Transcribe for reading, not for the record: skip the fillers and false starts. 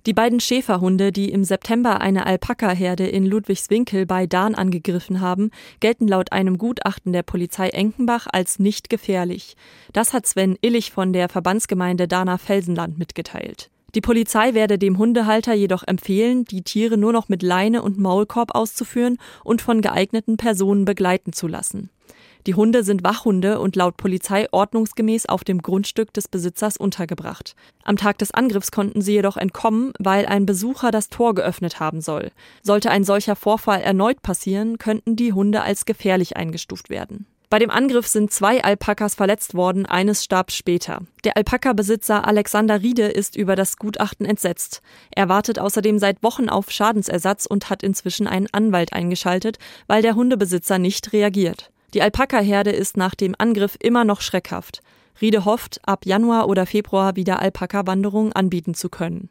Die beiden Schäferhunde, die im September eine Alpaka-Herde in Ludwigswinkel bei Dahn angegriffen haben, gelten laut einem Gutachten der Polizei Enkenbach als nicht gefährlich. Das hat Sven Illich von der Verbandsgemeinde Dahner Felsenland mitgeteilt. Die Polizei werde dem Hundehalter jedoch empfehlen, die Tiere nur noch mit Leine und Maulkorb auszuführen und von geeigneten Personen begleiten zu lassen. Die Hunde sind Wachhunde und laut Polizei ordnungsgemäß auf dem Grundstück des Besitzers untergebracht. Am Tag des Angriffs konnten sie jedoch entkommen, weil ein Besucher das Tor geöffnet haben soll. Sollte ein solcher Vorfall erneut passieren, könnten die Hunde als gefährlich eingestuft werden. Bei dem Angriff sind 2 Alpakas verletzt worden, eines starb später. Der Alpaka-Besitzer Alexander Riede ist über das Gutachten entsetzt. Er wartet außerdem seit Wochen auf Schadensersatz und hat inzwischen einen Anwalt eingeschaltet, weil der Hundebesitzer nicht reagiert. Die Alpaka-Herde ist nach dem Angriff immer noch schreckhaft. Riede hofft, ab Januar oder Februar wieder Alpaka-Wanderungen anbieten zu können.